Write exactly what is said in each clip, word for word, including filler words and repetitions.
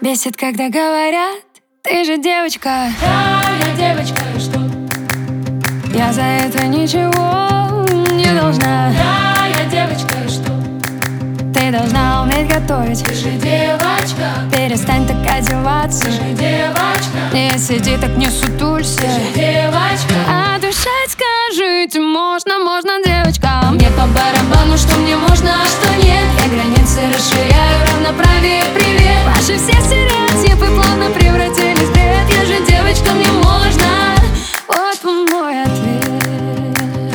Бесит, когда говорят: ты же девочка. Да, я девочка, и что? Я за это ничего не должна. Да, я девочка, и что? Ты должна уметь готовить. Ты же девочка. Перестань так одеваться. Ты же девочка. Не сиди так, не сутулься. Ты же девочка. А дышать скажите можно, можно, девочка. Мне по барабану, что мне можно, а что нет. Я границы расширяю, равноправие, привет. Ваши все стереотипы плавно превратились в бред. Я же девочка, мне можно. Вот мой ответ.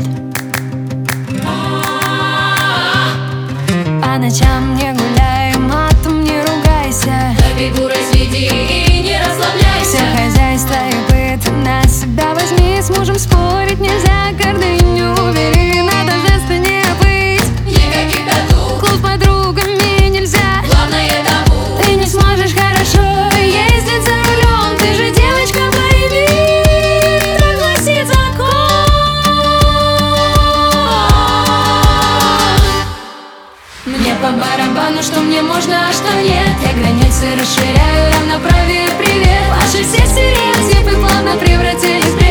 По ночам не гуляй, матом не ругайся. На бегу разведи и не расслабляйся. Все хозяйство и быт на себя возьми. С мужем спорить нельзя, гордыню убери. Надо жесты не быть. Никаких тату. Клуб с подругами нельзя. Главное табу. Ты не сможешь хорошо ездить за рулем. Ты же девочка, пойми, так гласит закон. Мне по барабану, что мне можно, а что нет. Я границы расширяю, равноправие, привет. Ваши все стереотипы плавно превратились в бред.